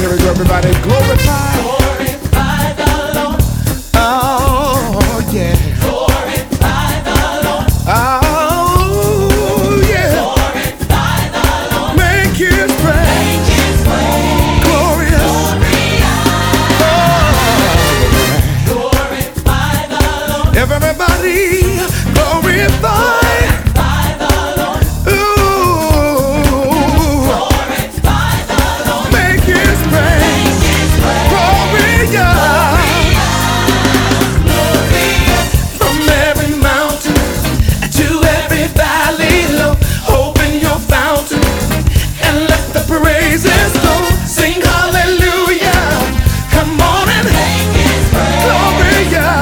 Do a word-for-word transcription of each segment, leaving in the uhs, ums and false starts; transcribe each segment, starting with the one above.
here we go, everybody. Glorify. Glorify the Lord. Oh, yeah. Glorify the Lord. Oh, yeah. Glorify the Lord. Make his praise Make his praise glorious. glorious. Glorify the Lord. Everybody, glorify. Glorify the Lord. Ooh, Glorify the Lord. make his praise Make his praise glorious. glorious. From every mountain to every valley low, open your fountain and let the praises flow. Sing hallelujah. Come on and Make his praise glorious.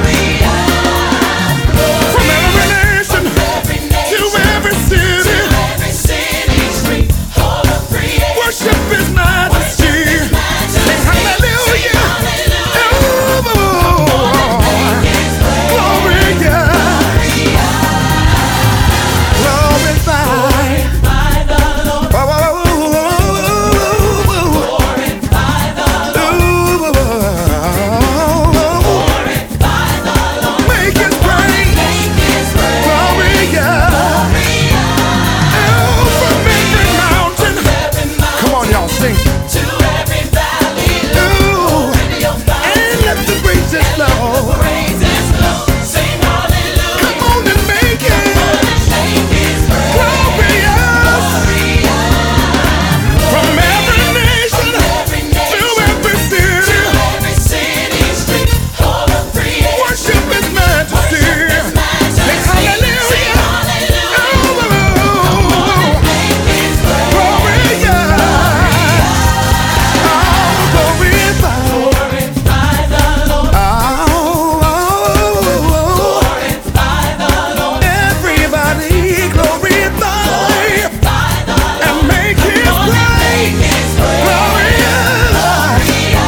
From every nation every nation. to every city, Every city, street, all of creation. worship his majesty. Sing hallelujah. Oh, glorious. Glorify. Glorify the Lord. Oh, oh, oh, oh, oh, Glorify the Lord. oh, oh, oh. Glorify the Lord. Make his praise Make his praise glorious. Oh, from every mountain. every mountain. Come on, y'all, sing. To every valley low. Ooh, Open your mouth. and let the praises flow. Praises flow. Sing hallelujah. Come on and make it Make his praise glorious. glorious. From every nation Every to nation. every city, Every city, street, all of creation. worship his majesty. Sing hallelujah. Oh, Make his praise glorious. Oh, glorify. glorify the Lord. Oh, oh, oh. Glorify the Lord. Everybody glorify and make his praise glorious.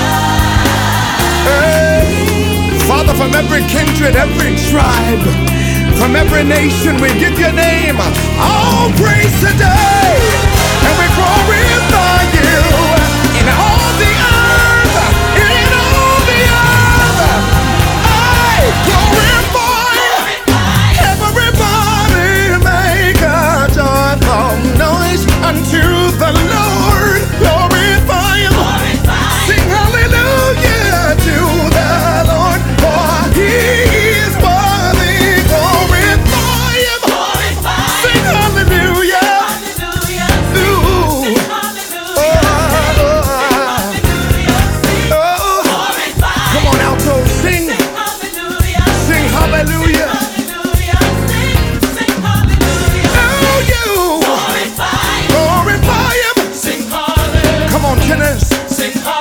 Hey. Father, from every kindred, every tribe, from every nation, we give your name all praise today. And we glorify you in all the earth, in all the earth. I glorify. Everybody make a joyful noise unto the Lord. Glorify him. Sing hallelujah to the Lord, for he is worthy. Glorify him. Sing hallelujah. Ooh. Oh, oh, oh. Come on, alto, sing. Sing hallelujah. Oh, you. Glorify him. Come on, tenors. Sing hallelujah.